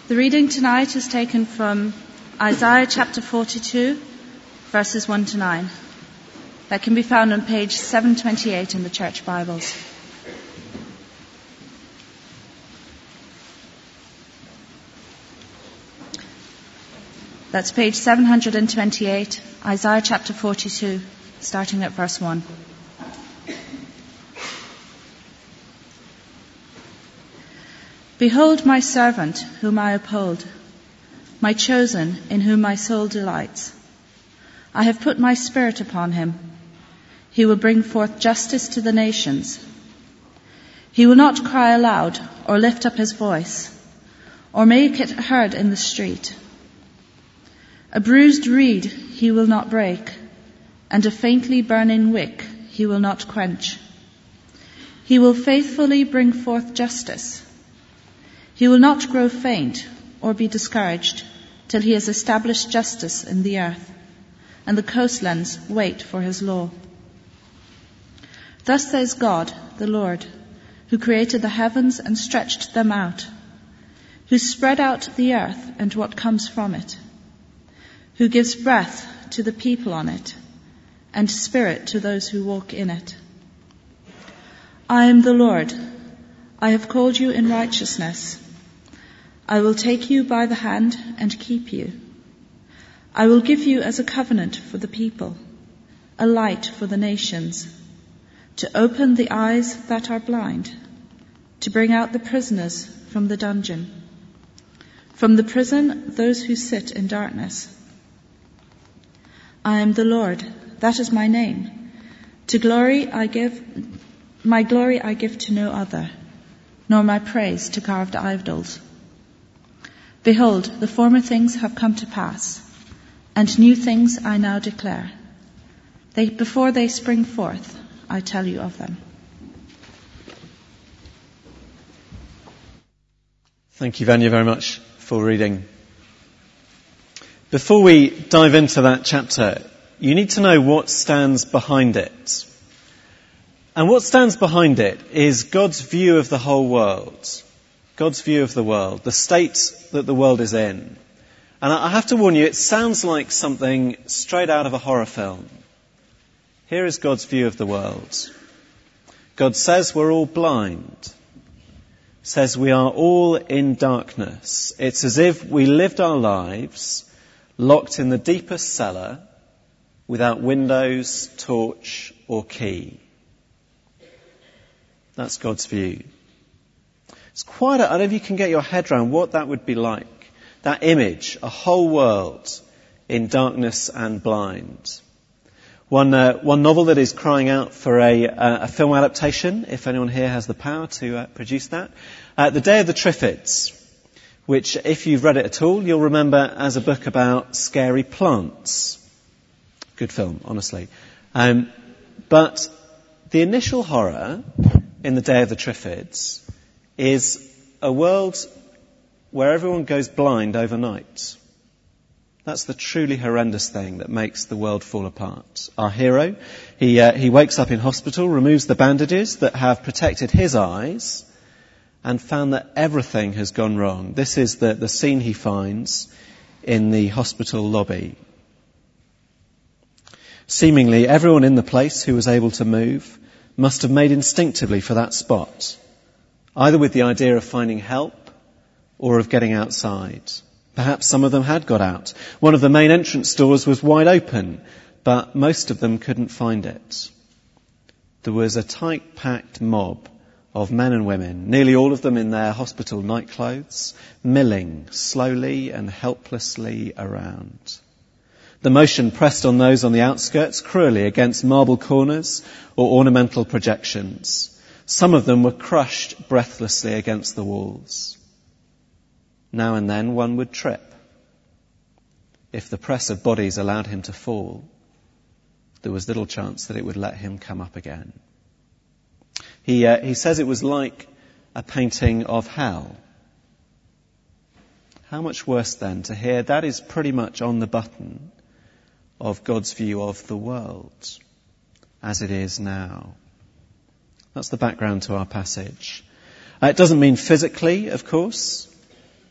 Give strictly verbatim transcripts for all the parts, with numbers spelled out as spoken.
The reading tonight is taken from Isaiah chapter forty-two, verses one to nine. That can be found on page seven twenty-eight in the Church Bibles. That's page seven twenty-eight, Isaiah chapter forty-two, starting at verse one. Behold my servant, whom I uphold, my chosen, in whom my soul delights. I have put my spirit upon him. He will bring forth justice to the nations. He will not cry aloud or lift up his voice or make it heard in the street. A bruised reed he will not break, and a faintly burning wick he will not quench. He will faithfully bring forth justice. He will not grow faint or be discouraged till he has established justice in the earth, and the coastlands wait for his law. Thus says God, the Lord, who created the heavens and stretched them out, who spread out the earth and what comes from it, who gives breath to the people on it, and spirit to those who walk in it. I am the Lord. I have called you in righteousness. I will take you by the hand and keep you. I will give you as a covenant for the people, a light for the nations, to open the eyes that are blind, to bring out the prisoners from the dungeon, from the prison those who sit in darkness. I am the Lord, that is my name. To glory I give, my glory I give to no other, nor my praise to carved idols. Behold, the former things have come to pass, and new things I now declare. They, before they spring forth, I tell you of them. Thank you, Vanya, very much for reading. Before we dive into that chapter, you need to know what stands behind it. And what stands behind it is God's view of the whole world. God's view of the world, the state that the world is in. And I have to warn you, it sounds like something straight out of a horror film. Here is God's view of the world. God says we're all blind. Says we are all in darkness. It's as if we lived our lives locked in the deepest cellar without windows, torch or key. That's God's view. It's quite a, I don't know if you can get your head around what that would be like. That image, a whole world in darkness and blind. One uh, one novel that is crying out for a, uh, a film adaptation, if anyone here has the power to uh, produce that. Uh, The Day of the Triffids, which if you've read it at all, you'll remember as a book about scary plants. Good film, honestly. Um, but the initial horror in The Day of the Triffids is a world where everyone goes blind overnight. That's the truly horrendous thing that makes the world fall apart. Our hero, he uh, he wakes up in hospital, removes the bandages that have protected his eyes, and found that everything has gone wrong. This is the, the scene he finds in the hospital lobby. Seemingly everyone in the place who was able to move must have made instinctively for that spot, either with the idea of finding help or of getting outside. Perhaps some of them had got out. One of the main entrance doors was wide open, but most of them couldn't find it. There was a tight-packed mob of men and women, nearly all of them in their hospital nightclothes, milling slowly and helplessly around. The motion pressed on those on the outskirts cruelly against marble corners or ornamental projections. Some of them were crushed breathlessly against the walls. Now and then one would trip. If the press of bodies allowed him to fall, there was little chance that it would let him come up again. He, uh, he says it was like a painting of hell. How much worse then to hear that is pretty much on the button of God's view of the world as it is now. That's the background to our passage. Uh, it doesn't mean physically, of course.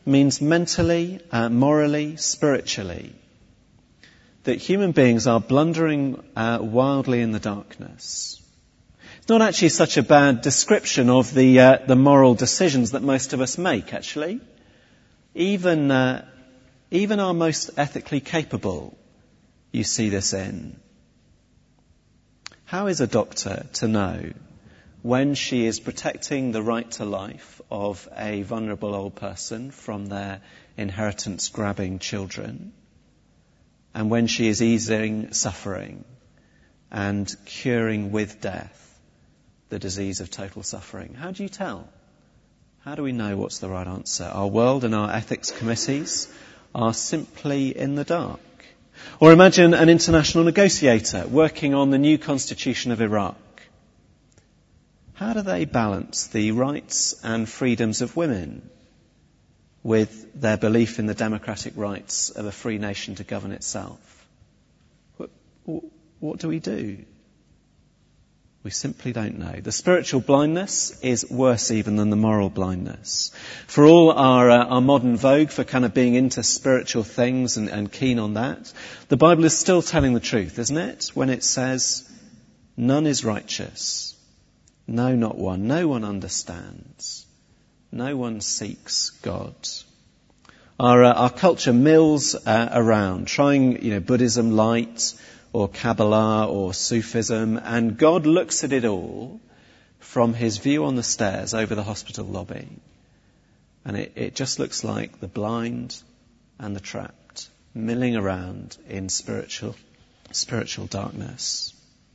means mentally, uh, morally, spiritually. That human beings are blundering uh, wildly in the darkness. It's not actually such a bad description of the uh, the moral decisions that most of us make, actually. Even uh, even our most ethically capable, you see this in. How is a doctor to know when she is protecting the right to life of a vulnerable old person from their inheritance-grabbing children, and when she is easing suffering and curing with death the disease of total suffering? How do you tell? How do we know what's the right answer? Our world and our ethics committees are simply in the dark. Or imagine an international negotiator working on the new constitution of Iraq. How do they balance the rights and freedoms of women with their belief in the democratic rights of a free nation to govern itself? What, what do we do? We simply don't know. The spiritual blindness is worse even than the moral blindness. For all our, uh, our modern vogue for kind of being into spiritual things and, and keen on that, the Bible is still telling the truth, isn't it? When it says, none is righteous. No, not one. No one understands. No one seeks God. Our, uh, our culture mills uh, around, trying, you know, Buddhism light, or Kabbalah or Sufism, and God looks at it all from his view on the stairs over the hospital lobby. And it, it just looks like the blind and the trapped, milling around in spiritual spiritual darkness.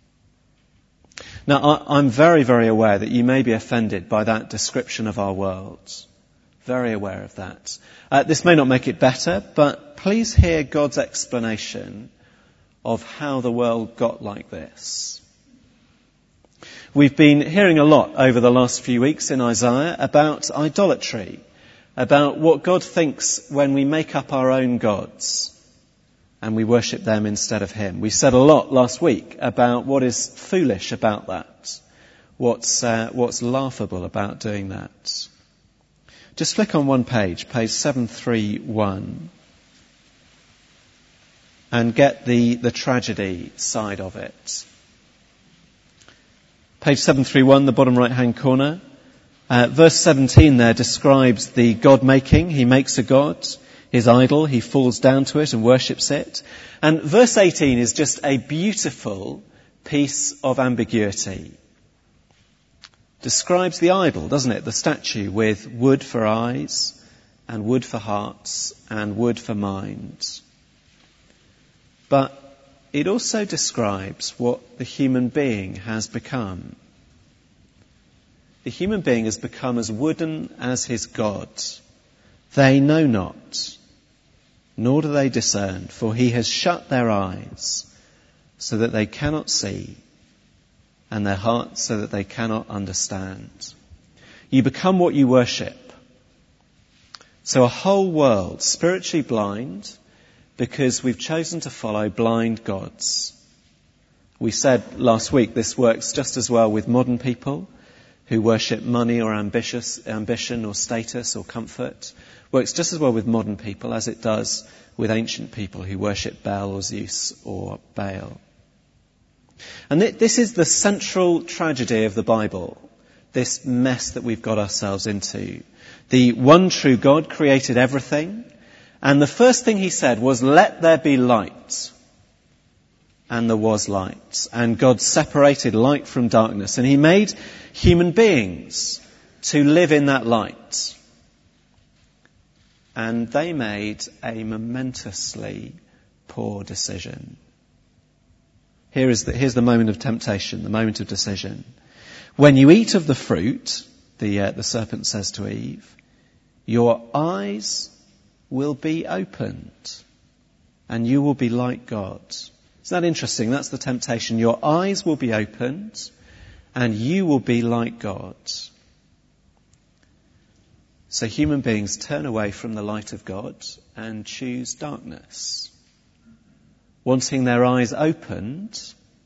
Now, I, I'm very, very aware that you may be offended by that description of our world. Very aware of that. Uh, this may not make it better, but please hear God's explanation of how the world got like this. We've been hearing a lot over the last few weeks in Isaiah about idolatry, about what God thinks when we make up our own gods and we worship them instead of him. We said a lot last week about what is foolish about that, what's uh, what's laughable about doing that. Just flick on one page, page seven thirty-one. And get the, the tragedy side of it. Page seven thirty-one, the bottom right-hand corner. Uh, verse seventeen there describes the God-making. He makes a god, his idol. He falls down to it and worships it. And verse eighteen is just a beautiful piece of ambiguity. Describes the idol, doesn't it? The statue with wood for eyes and wood for hearts and wood for minds. But it also describes what the human being has become. The human being has become as wooden as his God. They know not, nor do they discern, for he has shut their eyes so that they cannot see, and their hearts so that they cannot understand. You become what you worship. So a whole world spiritually blind, because we've chosen to follow blind gods. We said last week this works just as well with modern people who worship money or ambitious, ambition or status or comfort. Works just as well with modern people as it does with ancient people who worship Baal or Zeus or Baal. And this is the central tragedy of the Bible, this mess that we've got ourselves into. The one true God created everything. And the first thing he said was, let there be light. And there was light. And God separated light from darkness. And he made human beings to live in that light. And they made a momentously poor decision. Here is the, here's the moment of temptation, the moment of decision. When you eat of the fruit, the, uh, the serpent says to Eve, your eyes will be opened, and you will be like God. Isn't that interesting? That's the temptation. Your eyes will be opened, and you will be like God. So human beings turn away from the light of God and choose darkness. Wanting their eyes opened,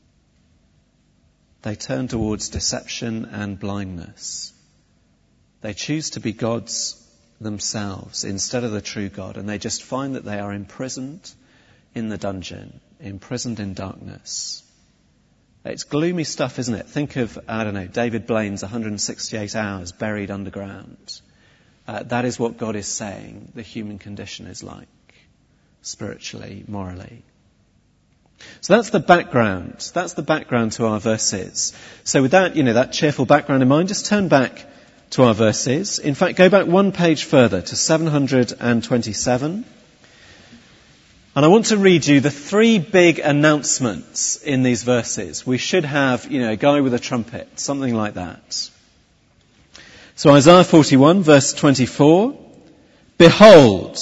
they turn towards deception and blindness. They choose to be gods themselves instead of the true God, and they just find that they are imprisoned in the dungeon, imprisoned in darkness. It's gloomy stuff, isn't it? Think of, I don't know, David Blaine's one hundred sixty-eight hours buried underground. Uh, that is what God is saying the human condition is like, spiritually, morally. So that's the background. That's the background to our verses. So with that, you know, that cheerful background in mind, just turn back to our verses. In fact, go back one page further to seven hundred twenty-seven. And I want to read you the three big announcements in these verses. We should have, you know, a guy with a trumpet, something like that. So Isaiah forty-one, verse twenty-four. Behold,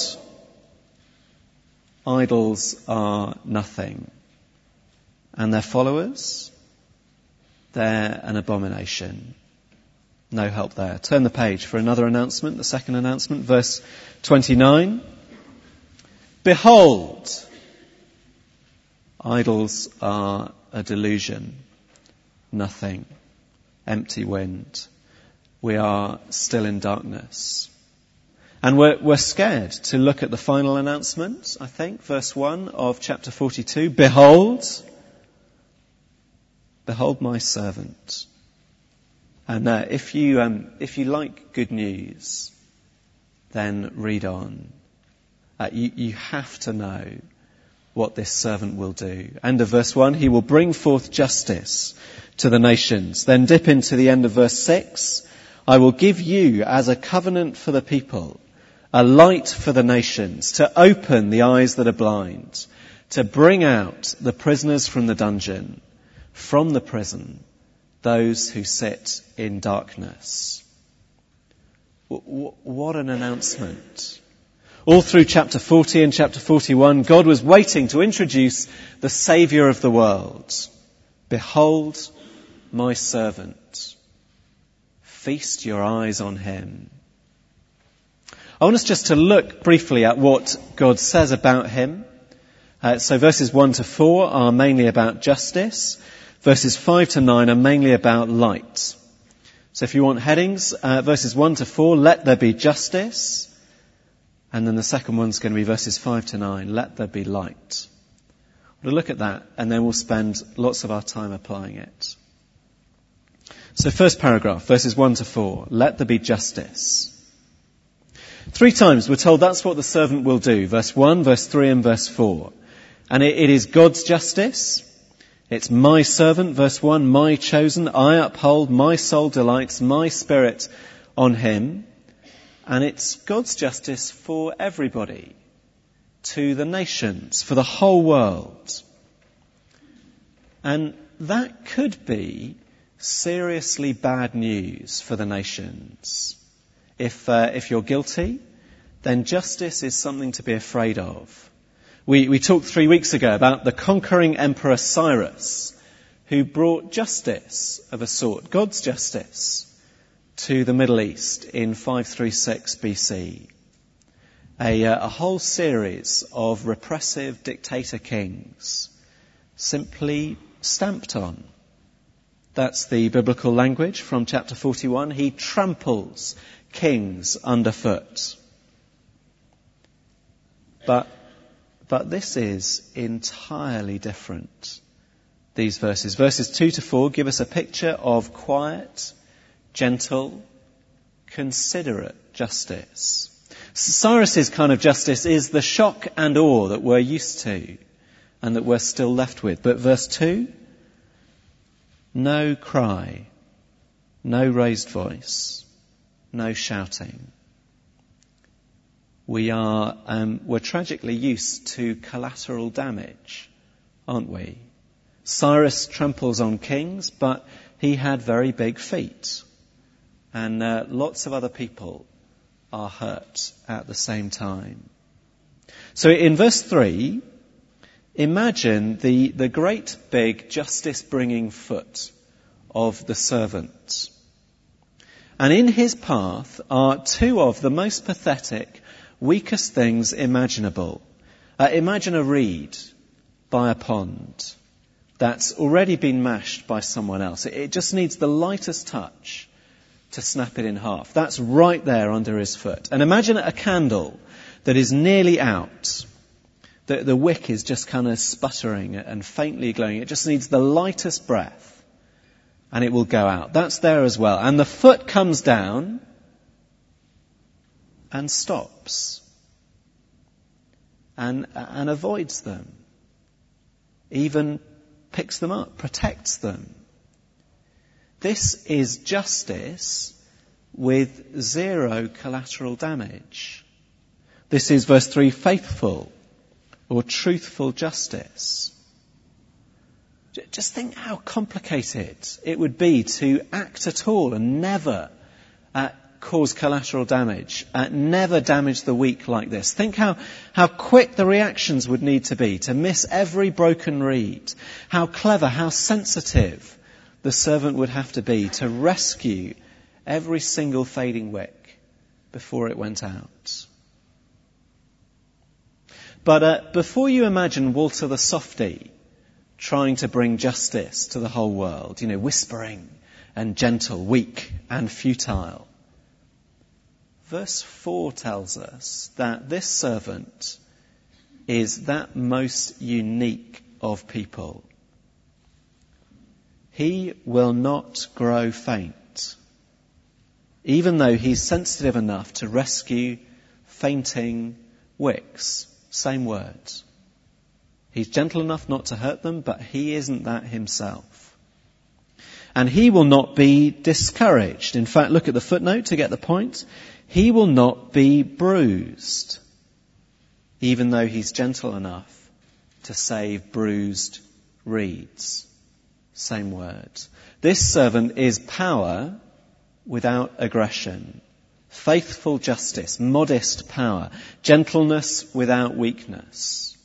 idols are nothing, and their followers, they're an abomination. No help there. Turn the page for another announcement, the second announcement, verse twenty-nine. Behold, idols are a delusion, nothing, empty wind. We are still in darkness. And we're, we're scared to look at the final announcement, I think, verse one of chapter forty-two. Behold, behold my servant. And uh, if you um, if you like good news, then read on. Uh, you, you have to know what this servant will do. End of verse one, he will bring forth justice to the nations. Then dip into the end of verse six. I will give you as a covenant for the people, a light for the nations, to open the eyes that are blind, to bring out the prisoners from the dungeon, from the prison, those who sit in darkness. What an announcement. All through chapter forty and chapter forty-one, God was waiting to introduce the Saviour of the world. Behold my servant. Feast your eyes on him. I want us just to look briefly at what God says about him. Uh, so verses one to four are mainly about justice. Verses five to nine are mainly about light. So if you want headings, uh, verses one to four, let there be justice. And then the second one's going to be verses five to nine, let there be light. We'll look at that, and then we'll spend lots of our time applying it. So first paragraph, verses one to four, let there be justice. Three times we're told that's what the servant will do. Verse one, verse three, and verse four. And it, it is God's justice. It's my servant, verse one, my chosen, I uphold, my soul delights, my spirit on him. And it's God's justice for everybody, to the nations, for the whole world. And that could be seriously bad news for the nations. If uh, if you're guilty, then justice is something to be afraid of. We, we talked three weeks ago about the conquering Emperor Cyrus, who brought justice of a sort, God's justice, to the Middle East in five thirty-six B C. A, uh, a whole series of repressive dictator kings simply stamped on. That's the biblical language from chapter forty-one. He tramples kings underfoot. But, but this is entirely different, these verses. Verses two to four give us a picture of quiet, gentle, considerate justice. Cyrus's kind of justice is the shock and awe that we're used to and that we're still left with. But verse two, no cry, no raised voice, no shouting. We are, um, we're tragically used to collateral damage, aren't we? Cyrus tramples on kings, but he had very big feet. And uh, lots of other people are hurt at the same time. So in verse three, imagine the, the great big justice-bringing foot of the servant. And in his path are two of the most pathetic, weakest things imaginable. Uh, imagine a reed by a pond that's already been mashed by someone else. It, it just needs the lightest touch to snap it in half. That's right there under his foot. And imagine a candle that is nearly out. The, the wick is just kind of sputtering and faintly glowing. It just needs the lightest breath and it will go out. That's there as well. And the foot comes down and stops and, and avoids them. Even picks them up, protects them. This is justice with zero collateral damage. This is, verse three, faithful or truthful justice. Just think how complicated it would be to act at all and never uh, cause collateral damage, uh, never damage the weak like this. Think how, how quick the reactions would need to be to miss every broken reed, how clever, how sensitive the servant would have to be to rescue every single fading wick before it went out. But uh, before you imagine Walter the Softy trying to bring justice to the whole world, you know, whispering and gentle, weak and futile, verse four tells us that this servant is that most unique of people. He will not grow faint, even though he's sensitive enough to rescue fainting wicks. Same words. He's gentle enough not to hurt them, but he isn't that himself. And he will not be discouraged. In fact, look at the footnote to get the point. He will not be bruised, even though he's gentle enough to save bruised reeds. Same words. This servant is power without aggression. Faithful justice, modest power, gentleness without weakness.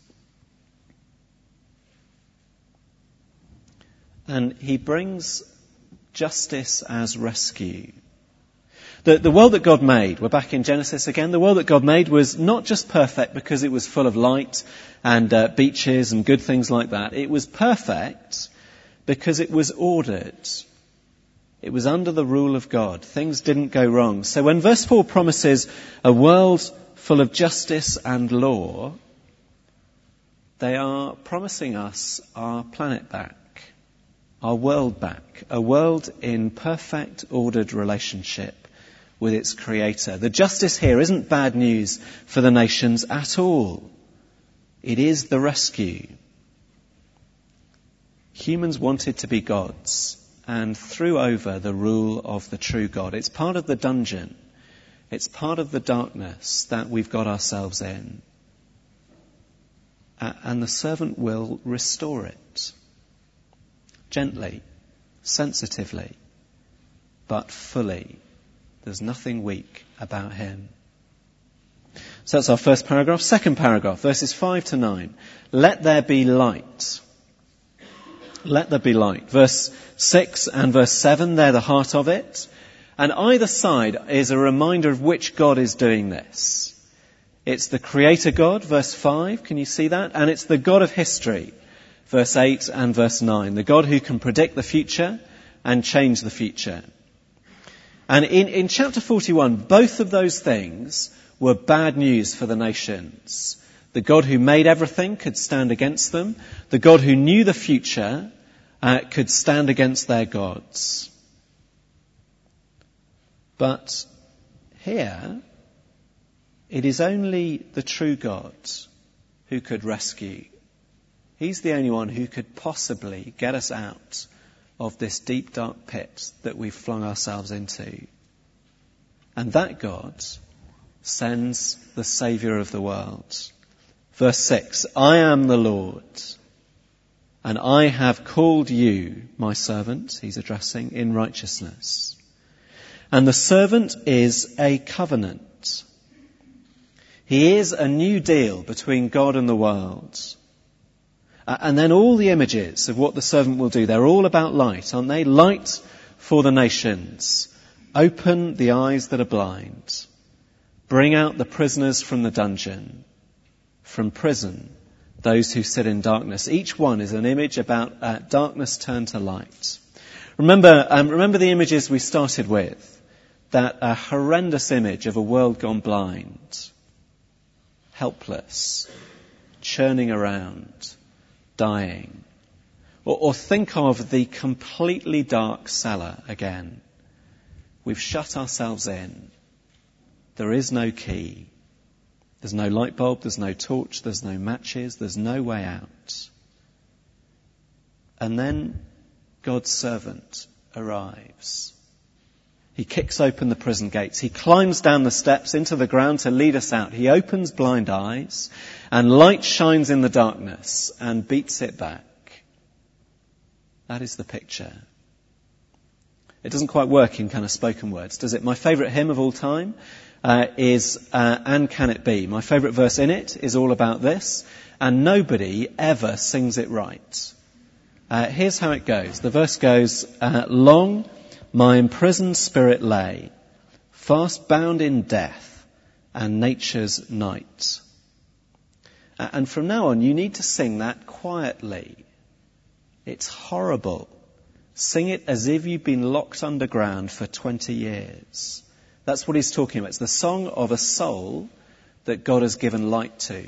And he brings justice as rescue. The, the world that God made, we're back in Genesis again, the world that God made was not just perfect because it was full of light and uh, beaches and good things like that. It was perfect because it was ordered. It was under the rule of God. Things didn't go wrong. So when verse four promises a world full of justice and law, they are promising us our planet back, our world back, a world in perfect, ordered relationship with its creator. The justice here isn't bad news for the nations at all. It is the rescue. Humans wanted to be gods and threw over the rule of the true God. It's part of the dungeon. It's part of the darkness that we've got ourselves in. Uh, and the servant will restore it. Gently, sensitively, but fully. There's nothing weak about him. So that's our first paragraph. Second paragraph, verses five to nine. Let there be light. Let there be light. Verse six and verse seven, they're the heart of it. And either side is a reminder of which God is doing this. It's the Creator God, verse five, can you see that? And it's the God of history, verse eight and verse nine. The God who can predict the future and change the future. And in, in chapter forty-one, both of those things were bad news for the nations. The God who made everything could stand against them. The God who knew the future uh, could stand against their gods. But here, it is only the true God who could rescue. He's the only one who could possibly get us out of this deep, dark pit that we've flung ourselves into. And that God sends the Saviour of the world. Verse six, I am the Lord, and I have called you, my servant, he's addressing, in righteousness. And the servant is a covenant. He is a new deal between God and the world. And then all the images of what the servant will do, they're all about light, aren't they? Light for the nations. Open the eyes that are blind. Bring out the prisoners from the dungeon. From prison, those who sit in darkness. Each one is an image about uh, darkness turned to light. Remember, um, remember the images we started with. that a horrendous image of a world gone blind, helpless, churning around, dying. Or, or think of the completely dark cellar again. We've shut ourselves in. There is no key. There's no light bulb, there's no torch, there's no matches, there's no way out. And then God's servant arrives. He kicks open the prison gates. He climbs down the steps into the ground to lead us out. He opens blind eyes, and light shines in the darkness and beats it back. That is the picture. It doesn't quite work in kind of spoken words, does it? My favourite hymn of all time uh, is uh, And Can It Be? My favourite verse in it is all about this, and nobody ever sings it right. Uh, here's how it goes. The verse goes, uh, long my imprisoned spirit lay, fast bound in death and nature's night. Uh, and from now on, you need to sing that quietly. It's horrible. Sing it as if you've been locked underground for twenty years. That's what he's talking about. It's the song of a soul that God has given light to.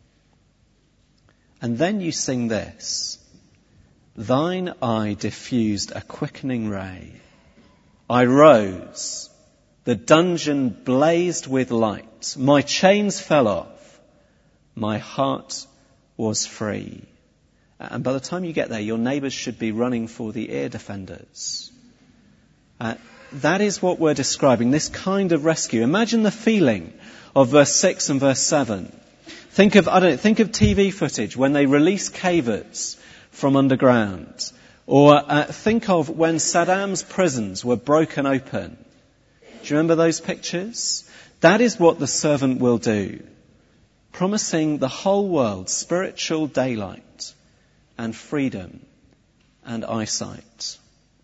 And then you sing this. Thine eye diffused a quickening ray. I rose. The dungeon blazed with light. My chains fell off. My heart was free. And by the time you get there, your neighbours should be running for the ear defenders. Uh, that is what we're describing, this kind of rescue. Imagine the feeling of verse six and verse seven. Think of, I don't know, think of T V footage when they release cavers from underground. Or uh, think of when Saddam's prisons were broken open. Do you remember those pictures? That is what the servant will do. Promising the whole world spiritual daylight and freedom and eyesight.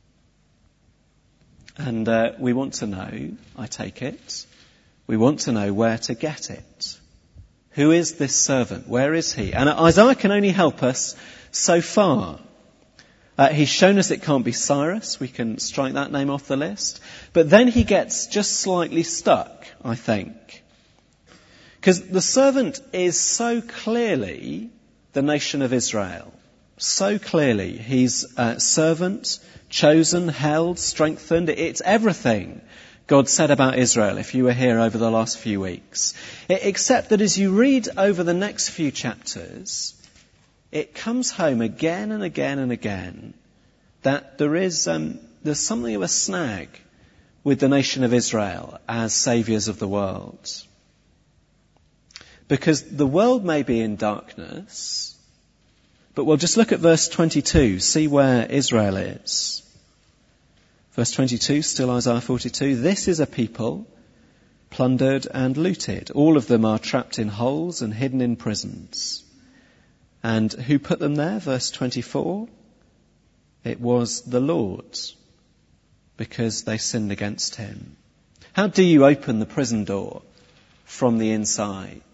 And uh, we want to know, I take it, we want to know where to get it. Who is this servant? Where is he? And Isaiah can only help us so far. Uh, he's shown us it can't be Cyrus. We can strike that name off the list. But then he gets just slightly stuck, I think. Because the servant is so clearly the nation of Israel. So clearly. He's a servant, chosen, held, strengthened. It's everything God said about Israel if you were here over the last few weeks. Except that as you read over the next few chapters, it comes home again and again and again that there is um, there's something of a snag with the nation of Israel as saviours of the world. Because the world may be in darkness, but we'll just look at verse twenty-two, see where Israel is. Verse twenty-two, still Isaiah forty-two, this is a people plundered and looted. All of them are trapped in holes and hidden in prisons. And who put them there? Verse twenty-four, it was the Lord, because they sinned against him. How do you open the prison door from the inside?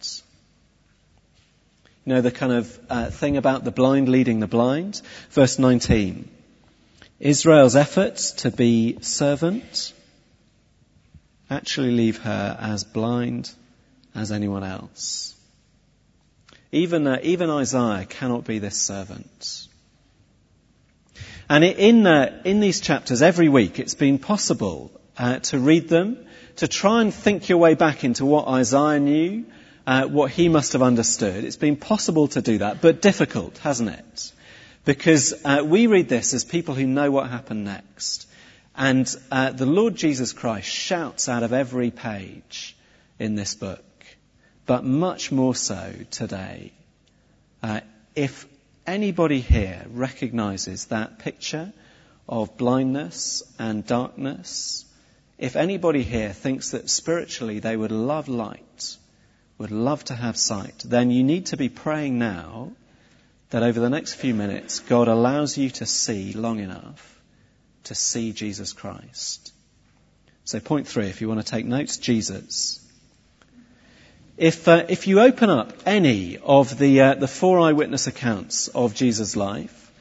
You know, the kind of uh, thing about the blind leading the blind. Verse nineteen, Israel's efforts to be servant actually leave her as blind as anyone else. Even uh, even Isaiah cannot be this servant. And in uh, in these chapters, every week, it's been possible uh, to read them, to try and think your way back into what Isaiah knew, uh, what he must have understood. It's been possible to do that, but difficult, hasn't it? Because uh, we read this as people who know what happened next. And uh, the Lord Jesus Christ shouts out of every page in this book, but much more so today. Uh, if anybody here recognises that picture of blindness and darkness, if anybody here thinks that spiritually they would love light, would love to have sight, then you need to be praying now that over the next few minutes God allows you to see long enough to see Jesus Christ. So point three, if you want to take notes, Jesus. If uh, if you open up any of the uh, the four eyewitness accounts of Jesus' life,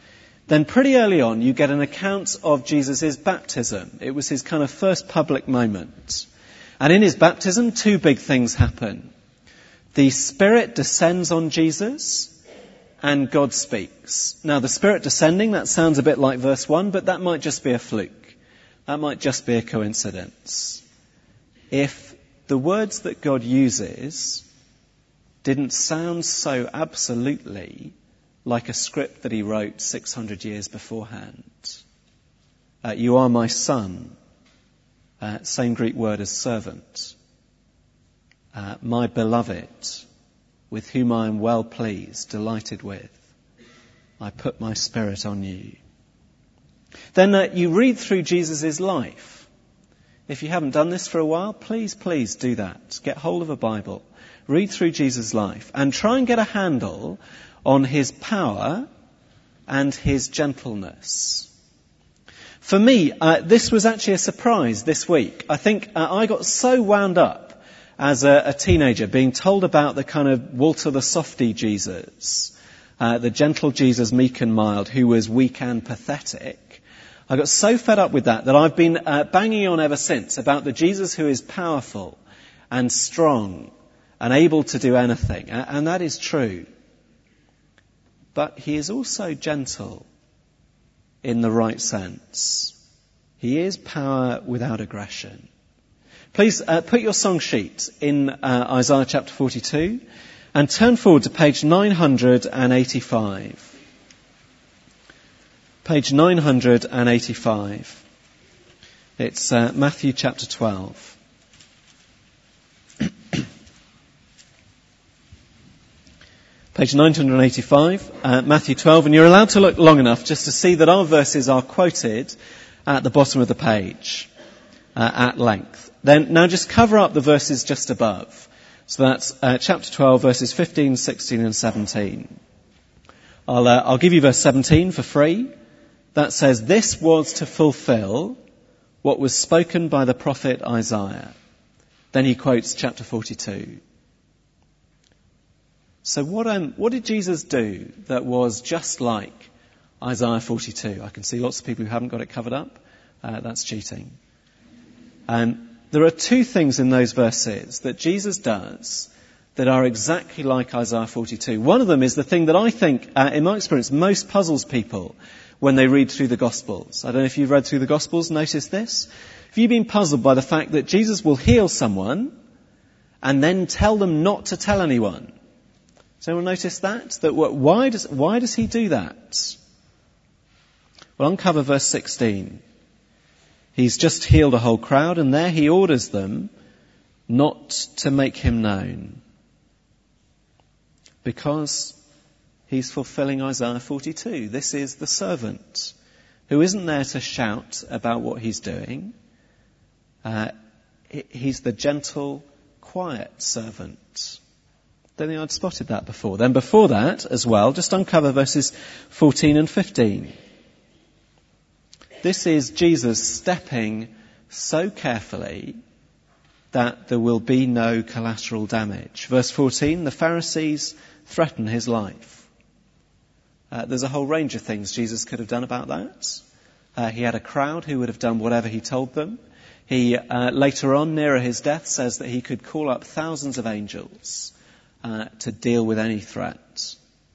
Then pretty early on, you get an account of Jesus' baptism. It was his kind of first public moment. And in his baptism, two big things happen. The Spirit descends on Jesus, and God speaks. Now, the Spirit descending, that sounds a bit like verse one, but that might just be a fluke. That might just be a coincidence. If the words that God uses didn't sound so absolutely like a script that he wrote six hundred years beforehand. Uh, you are my son. Uh, same Greek word as servant. Uh, my beloved, with whom I am well pleased, delighted with. I put my spirit on you. Then uh, you read through Jesus' life. If you haven't done this for a while, please, please do that. Get hold of a Bible. Read through Jesus' life and try and get a handle on his power and his gentleness. For me, uh, this was actually a surprise this week. I think uh, I got so wound up as a, a teenager being told about the kind of Walter the Softy Jesus, uh, the gentle Jesus, meek and mild, who was weak and pathetic. I got so fed up with that that I've been uh, banging on ever since about the Jesus who is powerful and strong and able to do anything. And that is true. But he is also gentle in the right sense. He is power without aggression. Please uh, put your song sheet in uh, Isaiah chapter forty-two and turn forward to page nine hundred eighty-five. Page nine hundred eighty-five. It's uh, Matthew chapter twelve. Page nine hundred eighty-five, uh, Matthew twelve, and you're allowed to look long enough just to see that our verses are quoted at the bottom of the page uh, at length. Then now just cover up the verses just above. So that's uh, chapter twelve, verses fifteen, sixteen and seventeen. I'll, uh, I'll give you verse seventeen for free. That says, this was to fulfill what was spoken by the prophet Isaiah. Then he quotes chapter forty-two. So what, um, what did Jesus do that was just like Isaiah forty-two? I can see lots of people who haven't got it covered up. Uh, that's cheating. Um, there are two things in those verses that Jesus does that are exactly like Isaiah forty-two. One of them is the thing that I think, uh, in my experience, most puzzles people when they read through the Gospels. I don't know if you've read through the Gospels, notice this. Have you been puzzled by the fact that Jesus will heal someone and then tell them not to tell anyone? Does anyone notice that? That why does why does he do that? Well, uncover verse sixteen. He's just healed a whole crowd, and there he orders them not to make him known, because he's fulfilling Isaiah forty-two. This is the servant who isn't there to shout about what he's doing. Uh, he's the gentle, quiet servant. Don't think I'd spotted that before. Then before that as well, just uncover verses fourteen and fifteen. This is Jesus stepping so carefully that there will be no collateral damage. Verse fourteen, the Pharisees threaten his life. Uh, there's a whole range of things Jesus could have done about that. Uh, he had a crowd who would have done whatever he told them. He, uh, later on, nearer his death, says that he could call up thousands of angels Uh, to deal with any threat.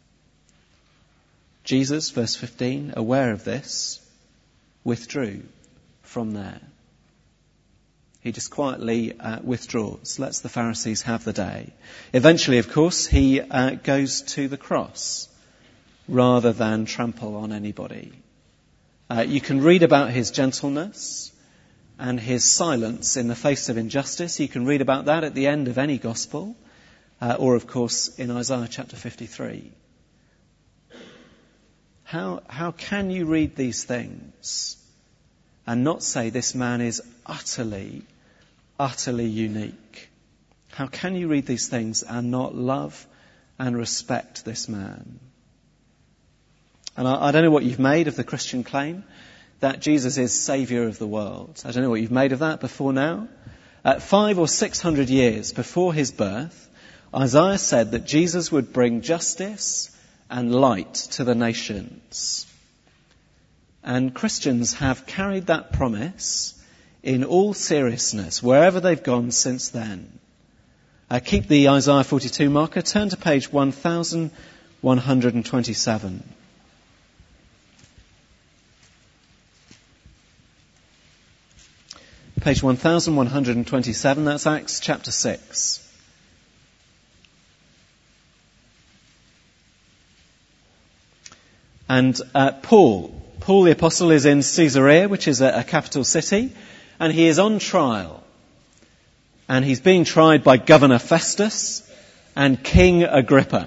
Jesus, verse fifteen, aware of this, withdrew from there. He just quietly uh, withdraws, lets the Pharisees have the day. Eventually, of course, he uh, goes to the cross rather than trample on anybody. Uh, you can read about his gentleness and his silence in the face of injustice. You can read about that at the end of any gospel. Uh, or, of course, in Isaiah chapter fifty-three. How, how can you read these things and not say this man is utterly, utterly unique? How can you read these things and not love and respect this man? And I, I don't know what you've made of the Christian claim that Jesus is Saviour of the world. I don't know what you've made of that before now. Uh, five or six hundred years before his birth, Isaiah said that Jesus would bring justice and light to the nations. And Christians have carried that promise in all seriousness, wherever they've gone since then. Uh, keep the Isaiah forty-two marker. Turn to page one thousand one hundred twenty-seven. Page one thousand one hundred twenty-seven, that's Acts chapter six. And uh, Paul, Paul the Apostle is in Caesarea, which is a, a capital city, and he is on trial. And he's being tried by Governor Festus and King Agrippa.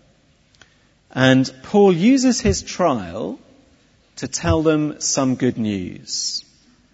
And Paul uses his trial to tell them some good news.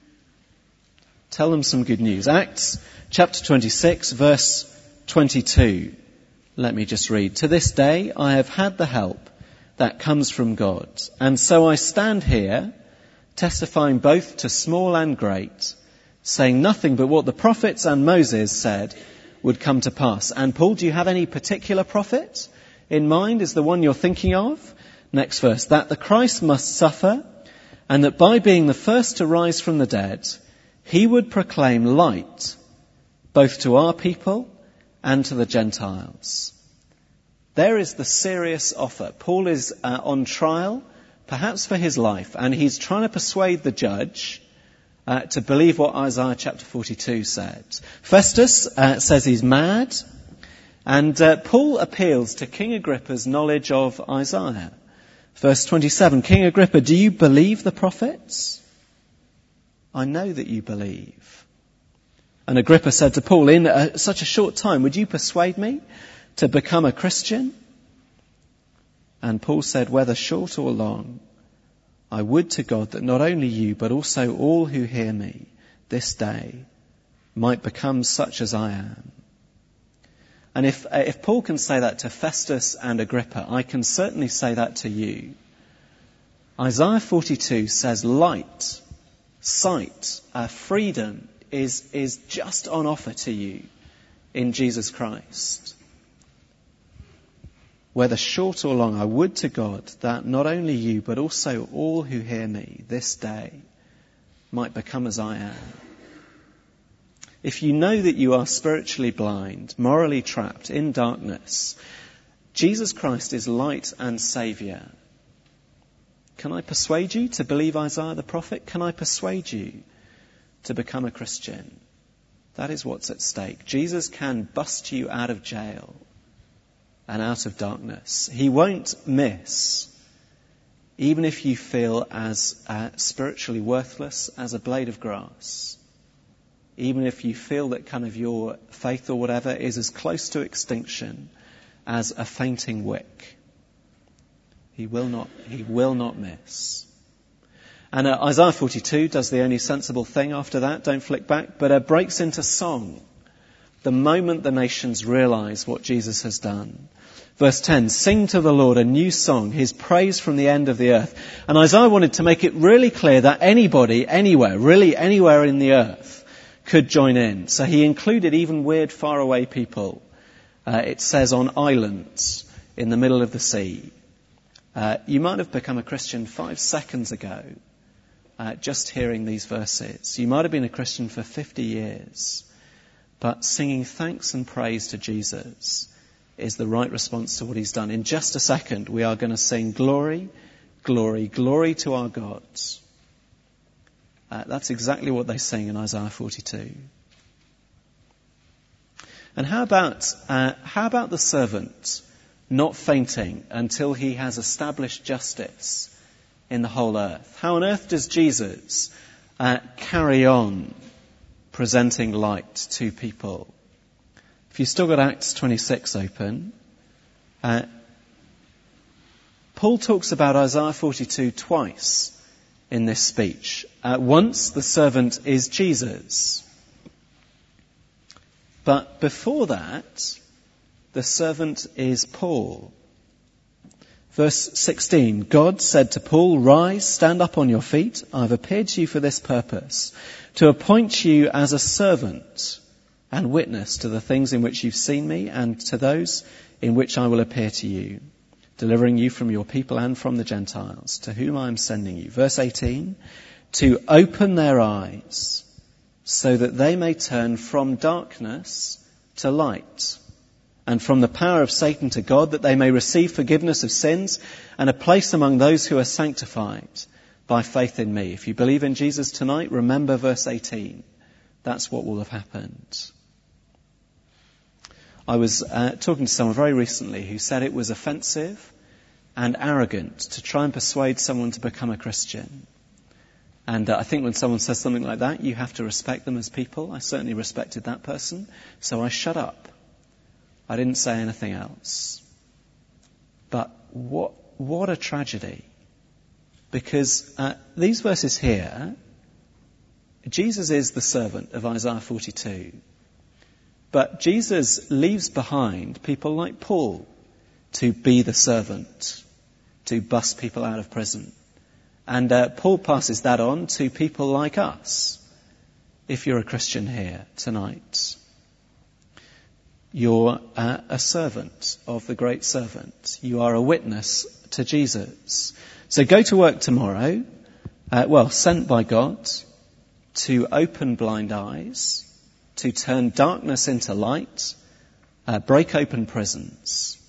Tell them some good news. Acts chapter twenty-six, verse twenty-two. Let me just read. To this day I have had the help that comes from God. And so I stand here, testifying both to small and great, saying nothing but what the prophets and Moses said would come to pass. And Paul, do you have any particular prophet in mind? Is the one you're thinking of? Next verse. That the Christ must suffer, and that by being the first to rise from the dead, he would proclaim light both to our people and to the Gentiles. There is the serious offer. Paul is uh, on trial, perhaps for his life, and he's trying to persuade the judge uh, to believe what Isaiah chapter forty-two said. Festus uh, says he's mad, and uh, Paul appeals to King Agrippa's knowledge of Isaiah. Verse twenty-seven, King Agrippa, do you believe the prophets? I know that you believe. And Agrippa said to Paul, in uh, such a short time, would you persuade me to become a Christian? And Paul said, whether short or long, I would to God that not only you, but also all who hear me this day might become such as I am. And if, uh, if Paul can say that to Festus and Agrippa, I can certainly say that to you. Isaiah forty-two says light, sight, uh, freedom is, is just on offer to you in Jesus Christ. Whether short or long, I would to God that not only you, but also all who hear me this day might become as I am. If you know that you are spiritually blind, morally trapped in darkness, Jesus Christ is light and Saviour. Can I persuade you to believe Isaiah the prophet? Can I persuade you to become a Christian? That is what's at stake. Jesus can bust you out of jail and out of darkness. He won't miss, even if you feel as uh, spiritually worthless as a blade of grass. Even if you feel that kind of your faith or whatever is as close to extinction as a fainting wick. He will not, he will not miss. And uh, Isaiah forty-two does the only sensible thing after that, don't flick back, but uh, breaks into song the moment the nations realize what Jesus has done. Verse ten, sing to the Lord a new song, his praise from the end of the earth. And Isaiah wanted to make it really clear that anybody, anywhere, really anywhere in the earth could join in. So he included even weird, faraway people. Uh, it says on islands in the middle of the sea. Uh, you might have become a Christian five seconds ago, uh, just hearing these verses. You might have been a Christian for fifty years, but singing thanks and praise to Jesus is the right response to what he's done. In just a second, we are going to sing glory, glory, glory to our God. Uh, that's exactly what they sing in Isaiah forty-two. And how about uh, how about the servant not fainting until he has established justice in the whole earth? How on earth does Jesus uh, carry on presenting light to people? If you've still got Acts twenty-six open, uh, Paul talks about Isaiah forty-two twice in this speech. Uh, once the servant is Jesus. But before that, the servant is Paul. Verse sixteen, God said to Paul, rise, stand up on your feet. I've appeared to you for this purpose, to appoint you as a servant and witness to the things in which you've seen me and to those in which I will appear to you, delivering you from your people and from the Gentiles, to whom I am sending you. Verse eighteen, to open their eyes, so that they may turn from darkness to light, and from the power of Satan to God, that they may receive forgiveness of sins and a place among those who are sanctified by faith in me. If you believe in Jesus tonight, remember verse eighteen. That's what will have happened. I was uh, talking to someone very recently who said it was offensive and arrogant to try and persuade someone to become a Christian. And uh, I think when someone says something like that, you have to respect them as people. I certainly respected that person, so I shut up. I didn't say anything else. But what what a tragedy. Because uh, these verses here, Jesus is the servant of Isaiah forty-two. But Jesus leaves behind people like Paul to be the servant, to bust people out of prison. And uh, Paul passes that on to people like us. If you're a Christian here tonight, you're uh, a servant of the great servant. You are a witness to Jesus. So go to work tomorrow, uh, well, sent by God to open blind eyes, to turn darkness into light, uh, break open prisons.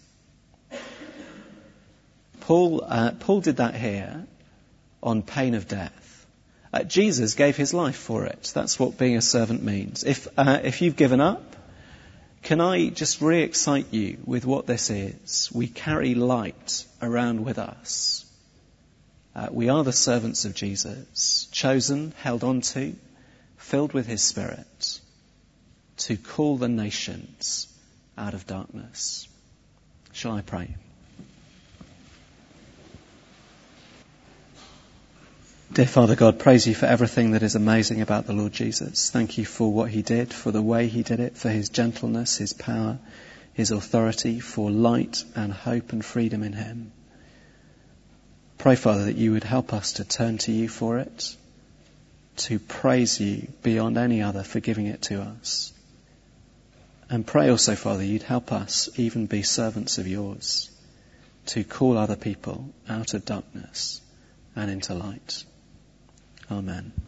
Paul, uh, Paul did that here on pain of death. Uh, Jesus gave his life for it. That's what being a servant means. If, uh, if you've given up, can I just re-excite you with what this is? We carry light around with us. Uh, we are the servants of Jesus, chosen, held on to, filled with his Spirit, to call the nations out of darkness. Shall I pray? Dear Father God, praise you for everything that is amazing about the Lord Jesus. Thank you for what he did, for the way he did it, for his gentleness, his power, his authority, for light and hope and freedom in him. Pray, Father, that you would help us to turn to you for it, to praise you beyond any other for giving it to us. And pray also, Father, you'd help us even be servants of yours, to call other people out of darkness and into light. Amen.